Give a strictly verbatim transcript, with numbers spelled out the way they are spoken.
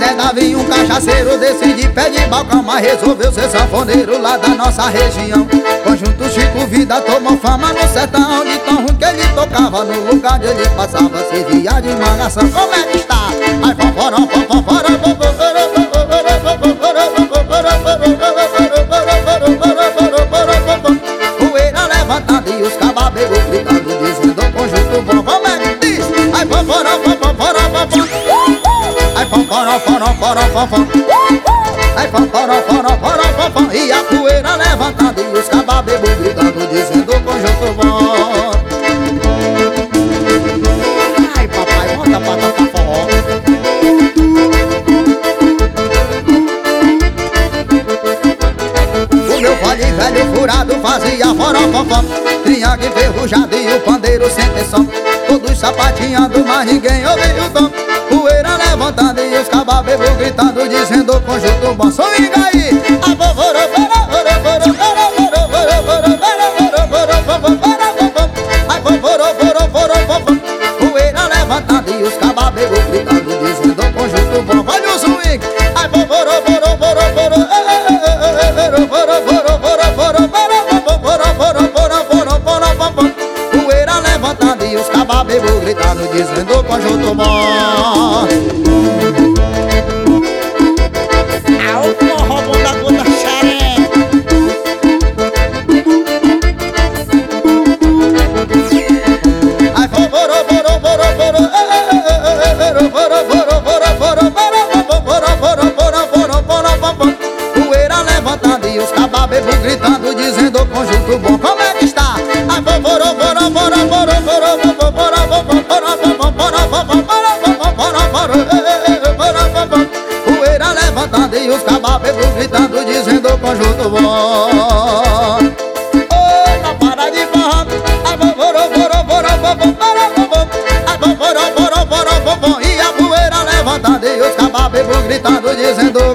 Zé Davi, um cachaceiro desse de pé de balcão, mas resolveu ser sanfoneiro lá da nossa região. Conjunto Chico Vida tomou fama no sertão, de tão ruim que ele tocava, no lugar onde ele passava servia de malhação. Como é que está? Ai, fanfarão, fanfarão, poeira levantada e os cababeiros gritando, dizendo conjunto bom. Como é que diz? Ai, fanfarão, fanfarão, fanfarão. Ai, fanfarão, fanfarão, fanfarão. Ai, fanfarão, fanfarão, fanfarão. E a poeira levantada e os cababeiros gritando, dizendo conjunto bom. Ai, papai, bota pra tocar forró. O meu fole velho furado fazia forofofó, triângulo enferrujado e o pandeiro sem tensão, todos sapateando, mas ninguém ouvia o tom. Poeira levantando e os cababeiros gritando, dizendo conjunto bom. Swinga aí! Poeira levantando e os cababeiros gritando, dizendo conjunto bom. Olha o swing! Ai, poeira levantando e os cababeiros gritando, dizendo conjunto bom. Ao forró bom da conta xeré. Ai, forró, forró, forró, forró. Poeira levantando e os cababeiros gritando, dizendo conjunto bom. Como é que está? Ai, forró, forró, forró, forró, forró. Poeira levantando e os cababeiros gritando, dizendo conjunto bom. Oi, não para de forró. Ai, forró, forró, forró, forró. Ai, forró, forró, forró, forró. E a poeira levantando e os cababeiros gritando, dizendo